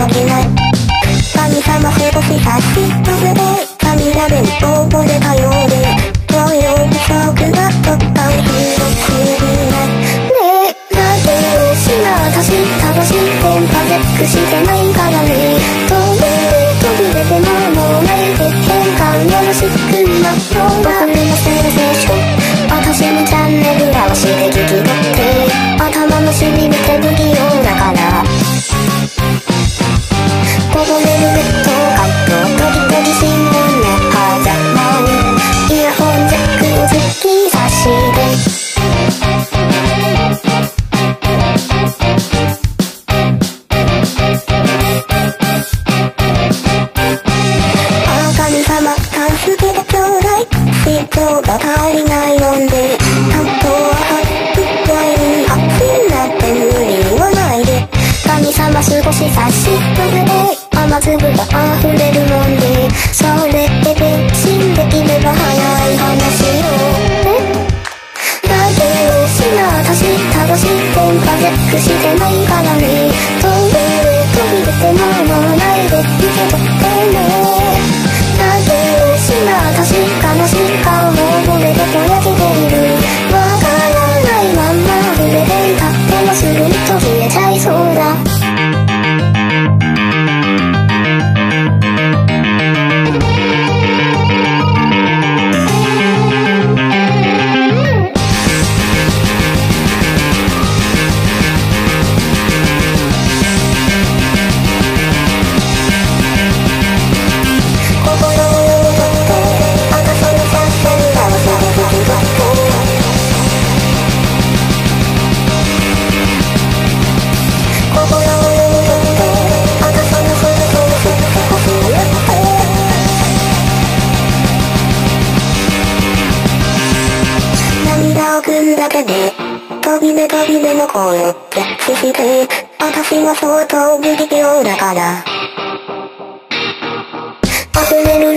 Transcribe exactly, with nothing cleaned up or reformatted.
どけない。神様少し差し伸べて神ラベル溺れたようで同様不足が突破を広くない。ねえだけをしな私正しい電波チェックしてないからね。飛べ飛び出てももうないで変換よろしくまっとうだ。僕のセンセーション私にチャンネル合わせて聞き取って頭の隅見て不器用だからこぼれるネットカットドキドキ新聞のはざまにイヤホンジャックを突き刺して助けてちょうだい必要が足りないので担当ははい一回にハッピーなって無理言わないで神様少し差し伸べて雨粒が溢れるもんでそれで別信できれば早い話よえだけをしな私正しい電波チェックしてないからね飛べ飛び出てももうないで受け取ってね私悲しい顔も溺れてぼやけているわからないまんま触れていたってもすぐにと消えちゃいそうだだけで飛び出飛び出の声をキャッチして私は相当不器用だから溢れる